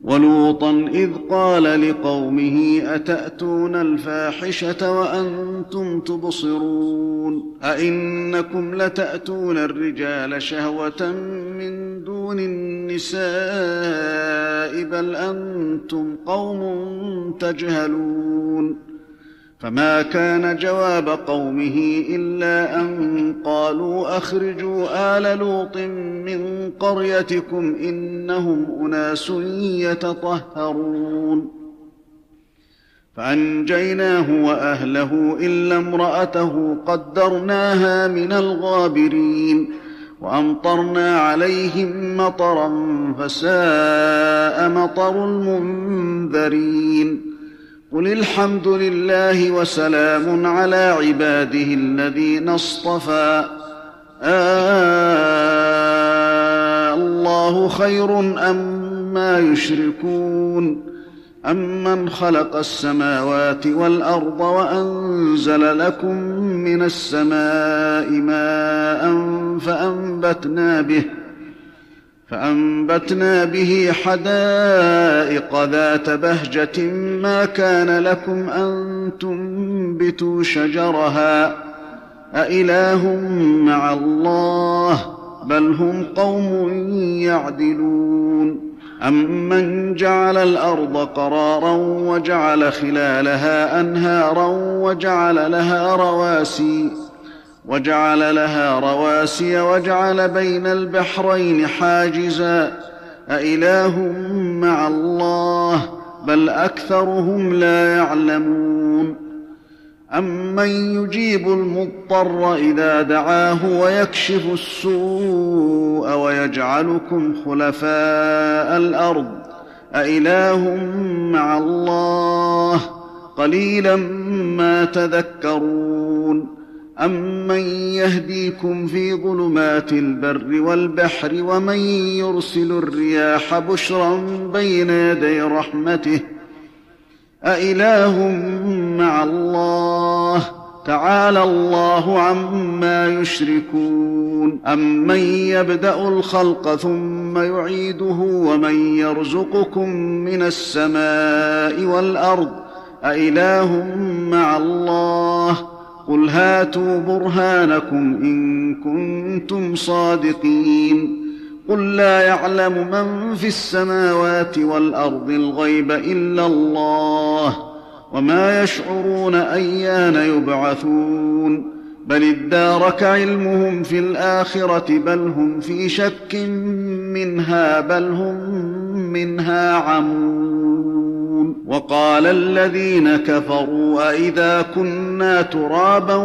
ولوطا إذ قال لقومه أتأتون الفاحشة وأنتم تبصرون أئنكم لتأتون الرجال شهوة من دون النساء بل أنتم قوم تجهلون فما كان جواب قومه إلا أن قالوا أخرجوا آل لوط من قريتكم إنهم أناس يتطهرون فأنجيناه وأهله إلا امرأته قدرناها من الغابرين وأمطرنا عليهم مطرا فساء مطر المنذرين قل الحمد لله وسلام على عباده الذين اصطفى الله خير أما يشركون أمن خلق السماوات والأرض وأنزل لكم من السماء ماء فأنبتنا به حدائق ذات بهجة ما كان لكم أن تنبتوا شجرها أإله مع الله بل هم قوم يعدلون أمن جعل الأرض قرارا وجعل خلالها أنهارا وجعل لها رواسي وجعل بين البحرين حاجزا أإله مع الله بل أكثرهم لا يعلمون أمن يجيب المضطر إذا دعاه ويكشف السوء ويجعلكم خلفاء الأرض أإله مع الله قليلا ما تذكرون أمن يهديكم في ظلمات البر والبحر ومن يرسل الرياح بشرا بين يدي رحمته أإله مع الله تعالى الله عما يشركون أمن يبدأ الخلق ثم يعيده ومن يرزقكم من السماء والأرض أإله مع الله قل هاتوا برهانكم إن كنتم صادقين قل لا يعلم من في السماوات والأرض الغيب إلا الله وما يشعرون أيان يبعثون بل ادارك علمهم في الآخرة بل هم في شك منها بل هم منها عمون وقال الذين كفروا أئذا كنا ترابا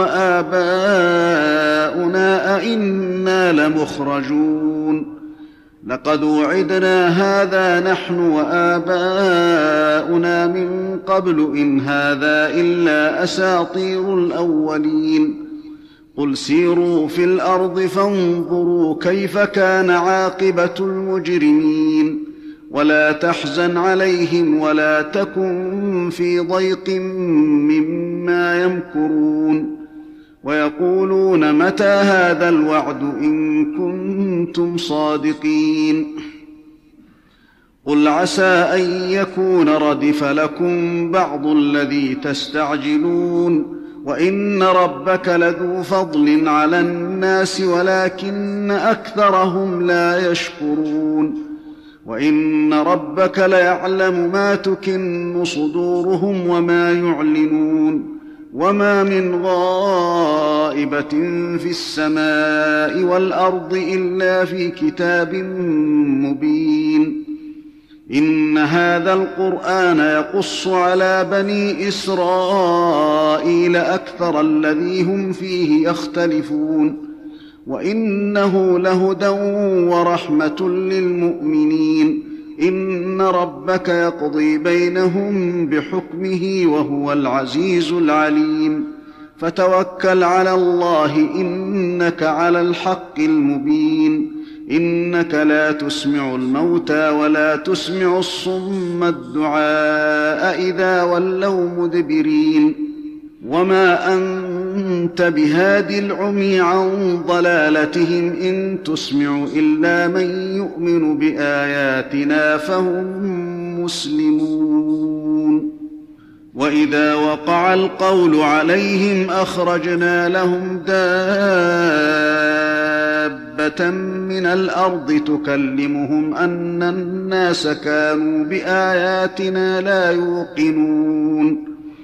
وآباؤنا أئنا لمخرجون لقد وعدنا هذا نحن وآباؤنا من قبل إن هذا إلا أساطير الأولين قل سيروا في الأرض فانظروا كيف كان عاقبة المجرمين ولا تحزن عليهم ولا تكن في ضيق مما يمكرون ويقولون متى هذا الوعد إن كنتم صادقين قل عسى أن يكون ردف لكم بعض الذي تستعجلون وإن ربك لذو فضل على الناس ولكن أكثرهم لا يشكرون وإن ربك ليعلم ما تكن صدورهم وما يعلنون وما من غائبة في السماء والأرض إلا في كتاب مبين إن هذا القرآن يقص على بني إسرائيل أكثر الذي هم فيه يختلفون وإنه لهدى ورحمة للمؤمنين إن ربك يقضي بينهم بحكمه وهو العزيز العليم فتوكل على الله إنك على الحق المبين إنك لا تسمع الموتى ولا تسمع الصم الدعاء إذا ولوا مدبرين وما أنت أنت بهاد العمي عن ضلالتهم إن تسمع إلا من يؤمن بآياتنا فهم مسلمون. وإذا وقع القول عليهم أخرجنا لهم دابة من الأرض تكلمهم أن الناس كانوا بآياتنا لا يوقنون.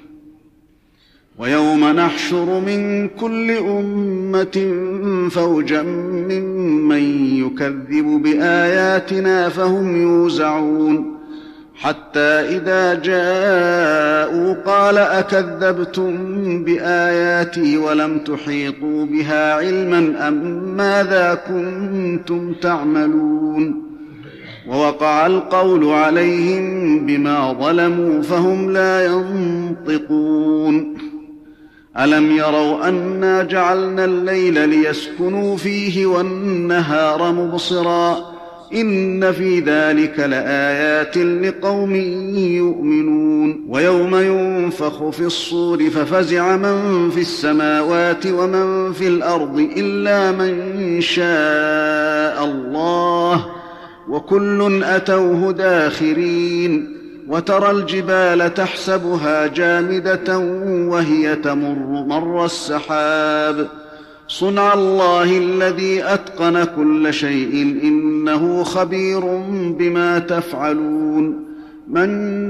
ويوم نحشر من كل أمة فوجا ممن يكذب بآياتنا فهم يوزعون حتى إذا جاءوا قال أكذبتم بآياتي ولم تحيطوا بها علما أم ماذا كنتم تعملون. ووقع القول عليهم بما ظلموا فهم لا ينطقون. ألم يروا أنا جعلنا الليل ليسكنوا فيه والنهار مبصرا إن في ذلك لآيات لقوم يؤمنون. ويوم ينفخ في الصور ففزع من في السماوات ومن في الأرض إلا من شاء الله وكل أتوه داخرين. وترى الجبال تحسبها جامدة وهي تمر مر السحاب صنع الله الذي أتقن كل شيء إنه خبير بما تفعلون. من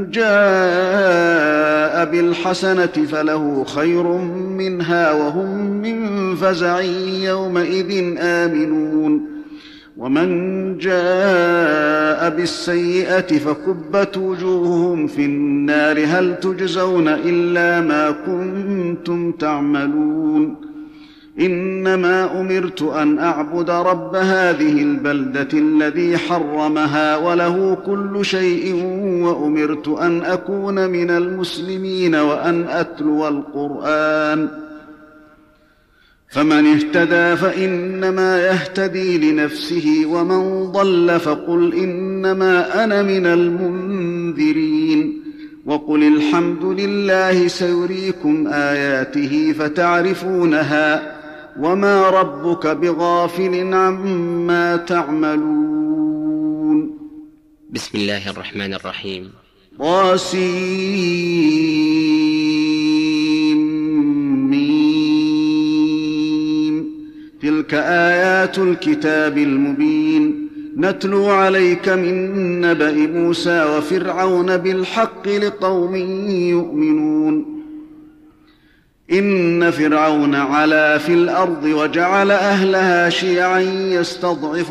جاء بالحسنة فله خير منها وهم من فزع يومئذ آمنون. ومن جاء بالسيئة فكبت وجوههم في النار هل تجزون إلا ما كنتم تعملون. إنما أمرت أن أعبد رب هذه البلدة الذي حرمها وله كل شيء وأمرت أن أكون من المسلمين وأن أتلو القرآن. فمن اهتدى فإنما يهتدي لنفسه ومن ضل فقل إنما أنا من المنذرين. وقل الحمد لله سيريكم آياته فتعرفونها وما ربك بغافل عما تعملون. بسم الله الرحمن الرحيم. تلك آيات الكتاب المبين نتلو عليك من نبأ موسى وفرعون بالحق لقوم يؤمنون. إن فرعون علا في الأرض وجعل أهلها شيعا يستضعف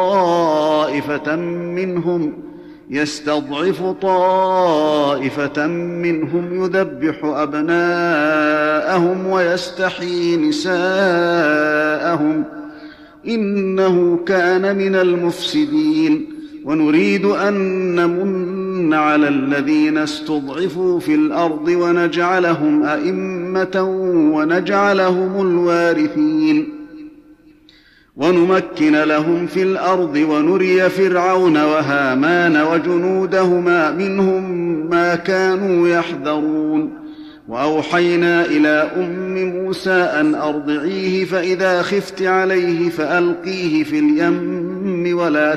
طائفة منهم يذبح أبناءهم ويستحيي نساءهم إنه كان من المفسدين. ونريد أن نمن على الذين استضعفوا في الأرض ونجعلهم أئمة ونجعلهم الوارثين ونمكن لهم في الأرض ونري فرعون وهامان وجنودهما منهم ما كانوا يحذرون. وأوحينا إلى أم موسى أن أرضعيه فإذا خفت عليه فألقيه في اليم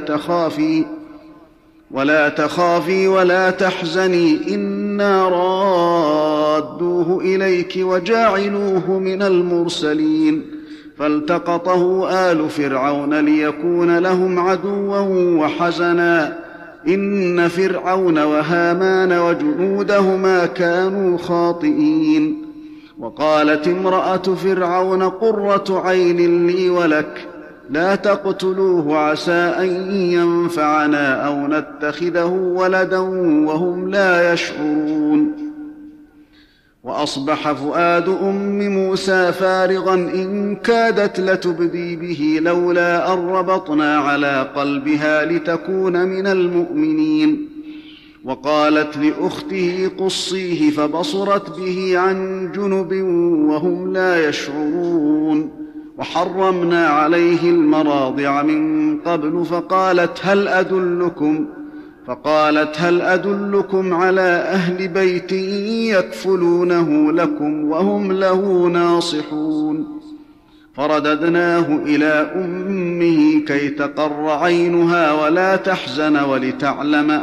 ولا تخافي ولا تحزني إنا رادوه إليك وجاعلوه من المرسلين. فالتقطه آل فرعون ليكون لهم عدوا وحزنا إن فرعون وهامان وجنودهما كانوا خاطئين. وقالت امرأة فرعون قرة عين لي ولك لا تقتلوه عسى أن ينفعنا أو نتخذه ولدا وهم لا يشعرون. وأصبح فؤاد أم موسى فارغا إن كادت لتبدي به لولا أن ربطنا على قلبها لتكون من المؤمنين. وقالت لأخته قصيه فبصرت به عن جنب وهم لا يشعرون. وحرمنا عليه المراضع من قبل فقالت هل أدلكم فقالت هل أدلكم على أهل بيت يكفلونه لكم وهم له ناصحون. فرددناه إلى أمه كي تقر عينها ولا تحزن ولتعلم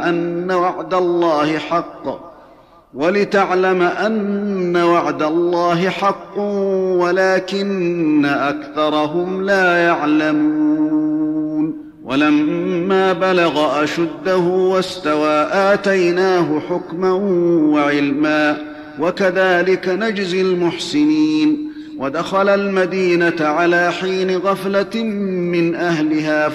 أن وعد الله حق ولكن أكثرهم لا يعلمون. ولما بلغ أشده واستوى آتيناه حكما وعلما وكذلك نجزي المحسنين. ودخل المدينة على حين غفلة من أهلها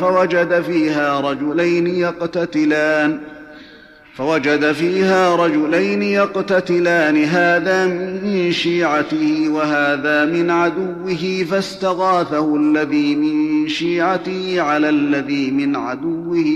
فوجد فيها رجلين يقتتلان هذا من شيعته وهذا من عدوه فاستغاثه الذي من شيعته على الذي من عدوه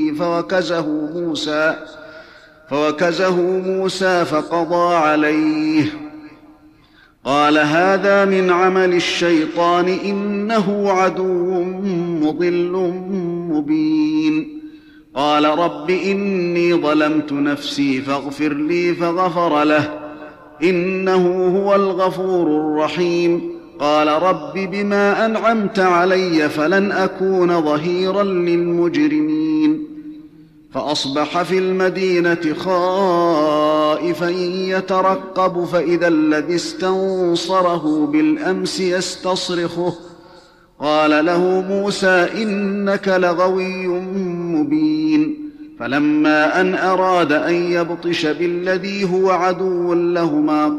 فوكزه موسى فقضى عليه. قال هذا من عمل الشيطان إنه عدو مضل مبين. قال رب إني ظلمت نفسي فاغفر لي فغفر له إنه هو الغفور الرحيم. قال رب بما أنعمت علي فلن أكون ظهيرا للمجرمين. فأصبح في المدينة خائفا يترقب فإذا الذي استنصره بالأمس يستصرخه. قال له موسى إنك لغوي مبين. فلما أن أراد أن يبطش بالذي هو عدو لهما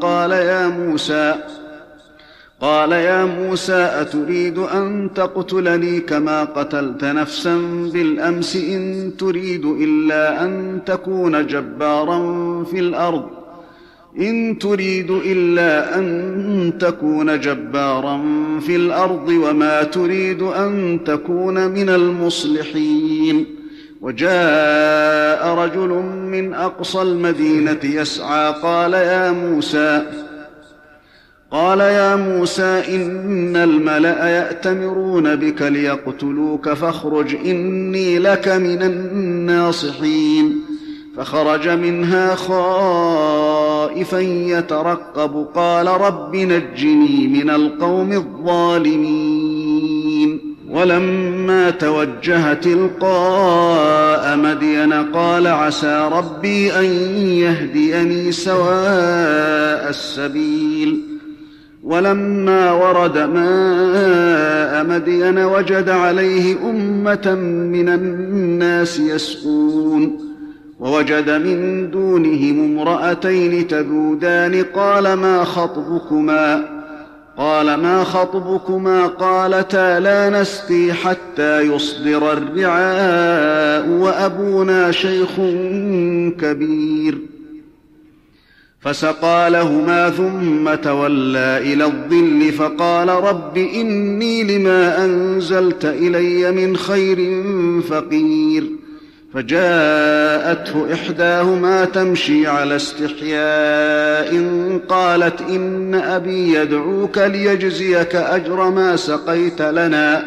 قال يا موسى أتريد أن تقتلني كما قتلت نفسا بالأمس إن تريد إلا أن تكون جبارا في الأرض وما تريد أن تكون من المصلحين. وجاء رجل من أقصى المدينة يسعى قال يا موسى إن الملأ يأتمرون بك ليقتلوك فاخرج إني لك من الناصحين. فخرج منها خائفا يترقب قال رب نجني من القوم الظالمين. ولما توجه تلقاء مدين قال عسى ربي أن يهديني سواء السبيل. ولما ورد ماء مدين وجد عليه أمة من الناس يسقون ووجد من دونهم امرأتين تذودان قال ما خطبكما قالتا لا نسقي حتى يصدر الرعاء وأبونا شيخ كبير. فسقى لهما ثم تولى إلى الظل فقال رب إني لما أنزلت إلي من خير فقير. فجاءته إحداهما تمشي على استحياء قالت إن أبي يدعوك ليجزيك أجر ما سقيت لنا.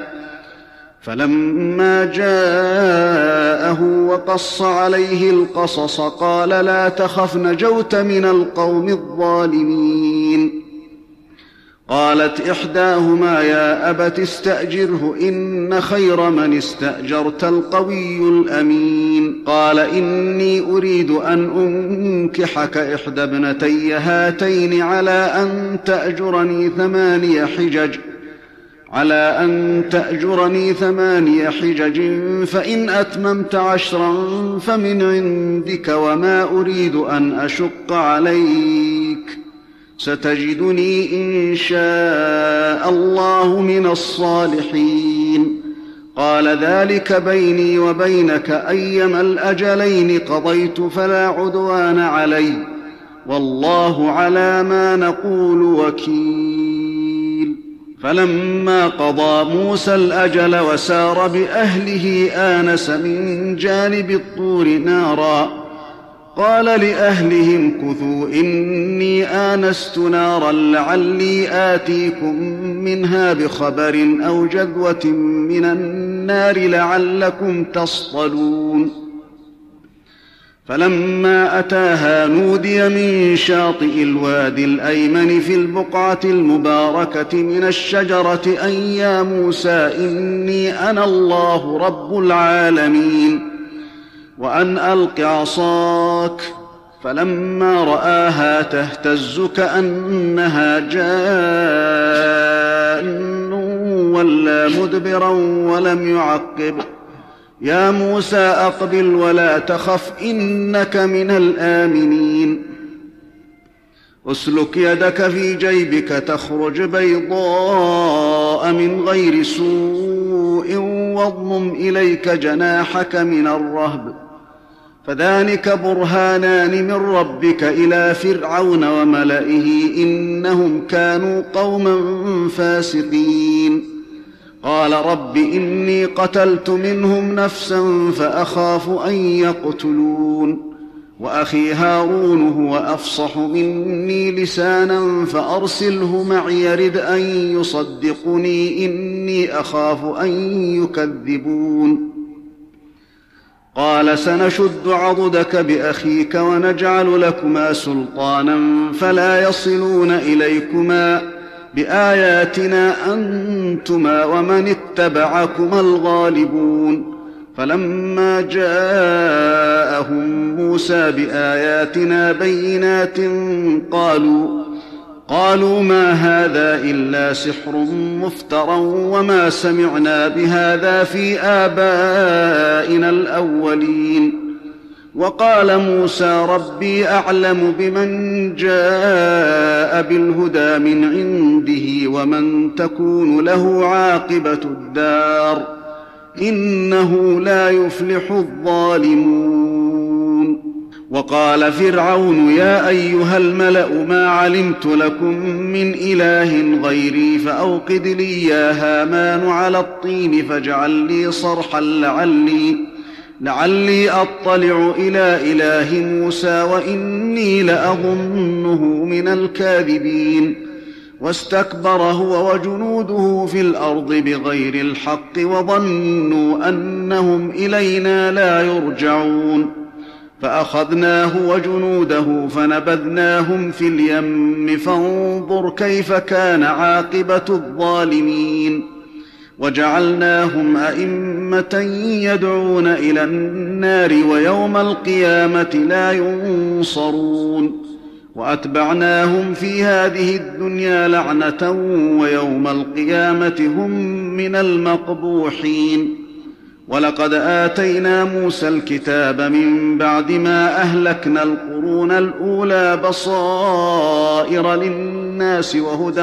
فلما جاءه وقص عليه القصص قال لا تخف نجوت من القوم الظالمين. قالت إحداهما يا أبت استأجره إن خير من استأجرت القوي الأمين. قال إني أريد أن أنكحك إحدى ابنتي هاتين على أن تأجرني 8 حجج فإن أتممت 10 فمن عندك وما أريد أن أشق عليك ستجدني إن شاء الله من الصالحين. قال ذلك بيني وبينك أيما الأجلين قضيت فلا عدوان علي والله على ما نقول وكيل. فلما قضى موسى الأجل وسار بأهله آنس من جانب الطور نارا قال لأهلهم كثوا إني آنست نارا لعلي آتيكم منها بخبر أو جذوة من النار لعلكم تصطلون. فلما أتاها نودي من شاطئ الوادي الأيمن في البقعة المباركة من الشجرة أن يا موسى إني أنا الله رب العالمين وأن ألق عصاك. فلما رآها تهتز كأنها جان ولى مدبرا ولم يعقب. يا موسى أقبل ولا تخف إنك من الآمنين. اسلك يدك في جيبك تخرج بيضاء من غير سوء واضمم إليك جناحك من الرهب فذلك برهانان من ربك إلى فرعون وملئه إنهم كانوا قوما فاسقين. قال رب إني قتلت منهم نفسا فأخاف أن يقتلون وأخي هارون هو أفصح مني لسانا فأرسله معي يرد أن يصدقني إني أخاف أن يكذبون. قال سنشد عضدك بأخيك ونجعل لكما سلطانا فلا يصلون إليكما بآياتنا أنتما ومن اتبعكما الغالبون. فلما جاءهم موسى بآياتنا بينات قالوا ما هذا إلا سحر مفترى وما سمعنا بهذا في آبائنا الأولين. وقال موسى ربي أعلم بمن جاء بالهدى من عنده ومن تكون له عاقبة الدار إنه لا يفلح الظالمون. وقال فرعون يا أيها الملأ ما علمت لكم من إله غيري فأوقد لي يا هامان على الطين فاجعل لي صرحا لعلي أطلع إلى إله موسى وإني لأظنه من الكاذبين. واستكبر هو وجنوده في الأرض بغير الحق وظنوا أنهم إلينا لا يرجعون. فأخذناه وجنوده فنبذناهم في اليم فانظر كيف كان عاقبة الظالمين. وجعلناهم أئمة يدعون إلى النار ويوم القيامة لا ينصرون. وأتبعناهم في هذه الدنيا لعنة ويوم القيامة هم من المقبوحين. ولقد آتينا موسى الكتاب من بعد ما أهلكنا القرون الأولى بصائر للناس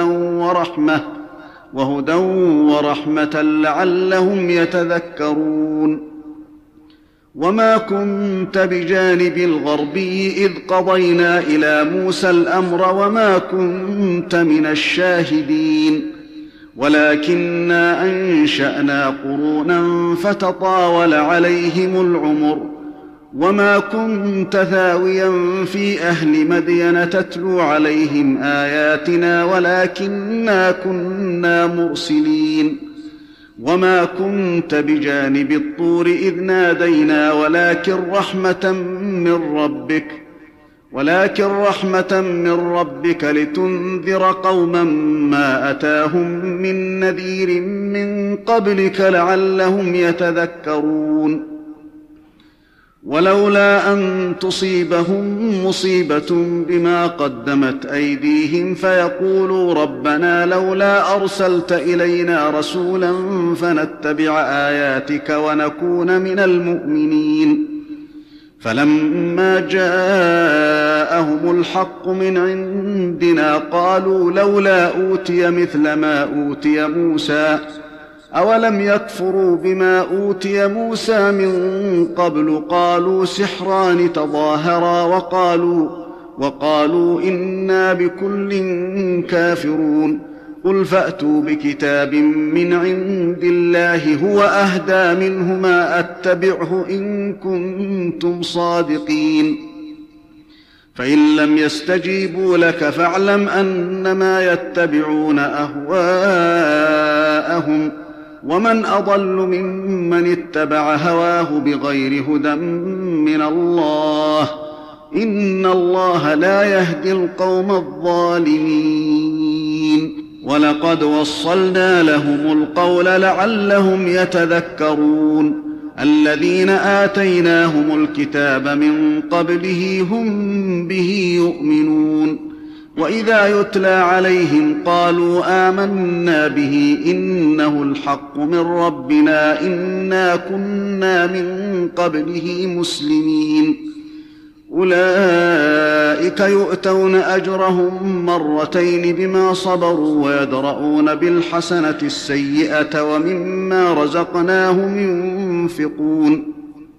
وهدى ورحمة لعلهم يتذكرون. وما كنت بجانب الغربي إذ قضينا إلى موسى الأمر وما كنت من الشاهدين ولكننا أنشأنا قرونا فتطاول عليهم العمر وما كنت ثاويا في أهل مدين تتلو عليهم آياتنا ولكننا كنا مرسلين. وما كنت بجانب الطور إذ نادينا ولكن رحمة من ربك لتنذر قوما ما أتاهم من نذير من قبلك لعلهم يتذكرون. ولولا أن تصيبهم مصيبة بما قدمت أيديهم فيقولوا ربنا لولا أرسلت إلينا رسولا فنتبع آياتك ونكون من المؤمنين. فلما جاءهم الحق من عندنا قالوا لولا أوتي مثل ما أوتي موسى أولم يكفروا بما أوتي موسى من قبل قالوا سحران تظاهرا وقالوا إنا بكل كافرون. قل فأتوا بكتاب من عند الله هو أهدى منهما أتبعه إن كنتم صادقين. فإن لم يستجيبوا لك فاعلم أنما يتبعون أهواءهم ومن أضل ممن اتبع هواه بغير هدى من الله إن الله لا يهدي القوم الظالمين ولقد وصلنا لهم القول لعلهم يتذكرون الذين آتيناهم الكتاب من قبله هم به يؤمنون وإذا يتلى عليهم قالوا آمنا به إنه الحق من ربنا إنا كنا من قبله مسلمين أولئك يؤتون أجرهم مرتين بما صبروا ويدرؤون بالحسنة السيئة ومما رزقناهم ينفقون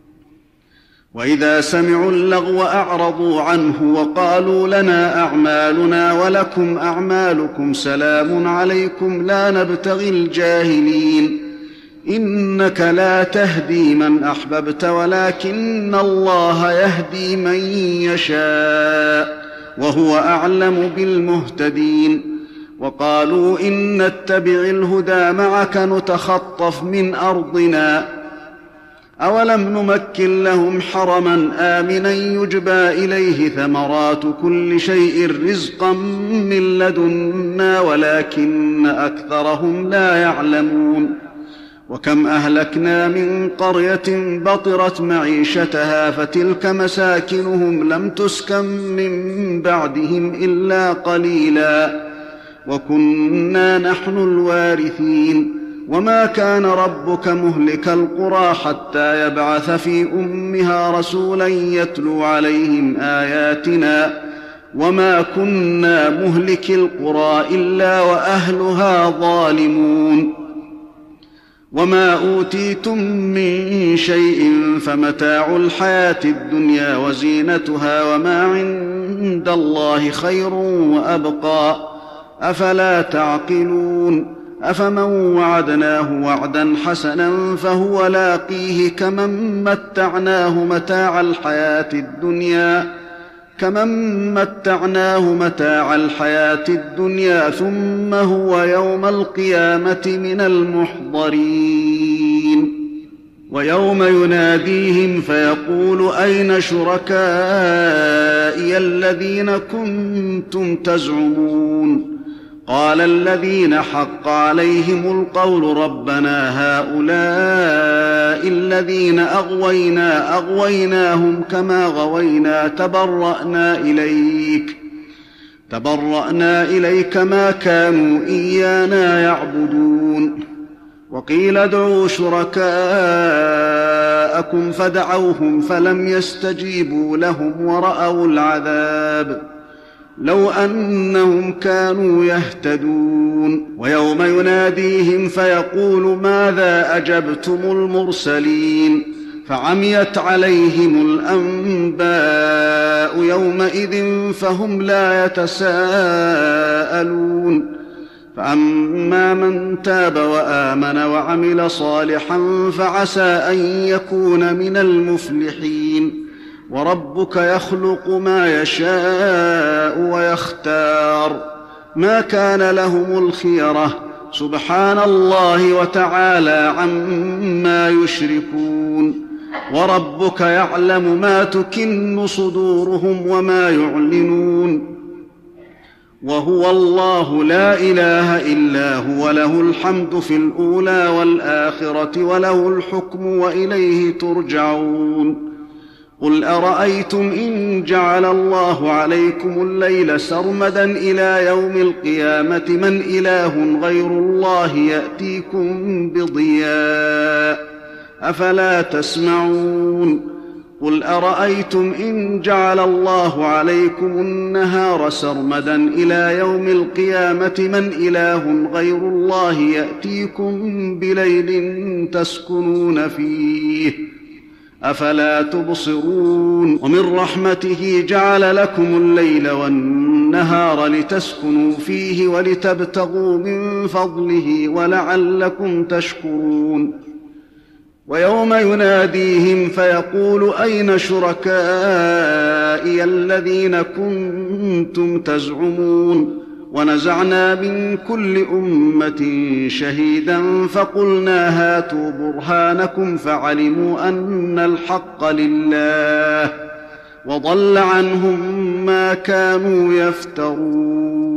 وإذا سمعوا اللغو أعرضوا عنه وقالوا لنا أعمالنا ولكم أعمالكم سلام عليكم لا نبتغي الجاهلين إنك لا تهدي من أحببت ولكن الله يهدي من يشاء وهو أعلم بالمهتدين وقالوا إن نتبع الهدى معك نتخطف من أرضنا أولم نمكن لهم حرما آمنا يجبى إليه ثمرات كل شيء رزقا من لدنا ولكن أكثرهم لا يعلمون وكم أهلكنا من قرية بطرت معيشتها فتلك مساكنهم لم تسكن من بعدهم إلا قليلا وكنا نحن الوارثين وما كان ربك مهلك القرى حتى يبعث في أمها رسولا يتلو عليهم آياتنا وما كنا مهلك القرى إلا وأهلها ظالمون وما أوتيتم من شيء فمتاع الحياة الدنيا وزينتها وما عند الله خير وأبقى أفلا تعقلون أفمن وعدناه وعدا حسنا فهو لاقيه كمن متعناه متاع الحياة الدنيا ثم هو يوم القيامة من المحضرين ويوم يناديهم فيقول أين شركائي الذين كنتم تزعمون قال الذين حق عليهم القول ربنا هؤلاء الذين أغويناهم كما غوينا تبرأنا إليك ما كانوا إيانا يعبدون وقيل ادعوا شركاءكم فدعوهم فلم يستجيبوا لهم ورأوا العذاب لو أنهم كانوا يهتدون ويوم يناديهم فيقول ماذا أجبتم المرسلين فعميت عليهم الأنباء يومئذ فهم لا يتساءلون فأما من تاب وآمن وعمل صالحا فعسى أن يكون من المفلحين وربك يخلق ما يشاء ويختار ما كان لهم الخيرة سبحان الله وتعالى عما يشركون وربك يعلم ما تكن صدورهم وما يعلنون وهو الله لا إله إلا هو له الحمد في الأولى والآخرة وله الحكم وإليه ترجعون قل أرأيتم إن جعل الله عليكم الليل سرمدا إلى يوم القيامة من إله غير الله يأتيكم بضياء أفلا تسمعون قل أرأيتم إن جعل الله عليكم النهار سرمدا إلى يوم القيامة من إله غير الله يأتيكم بليل تسكنون فيه أفلا تبصرون ومن رحمته جعل لكم الليل والنهار لتسكنوا فيه ولتبتغوا من فضله ولعلكم تشكرون ويوم يناديهم فيقول أين شركائي الذين كنتم تزعمون ونزعنا من كل أمة شهيدا فقلنا هاتوا برهانكم فعلموا أن الحق لله وضل عنهم ما كانوا يفترون.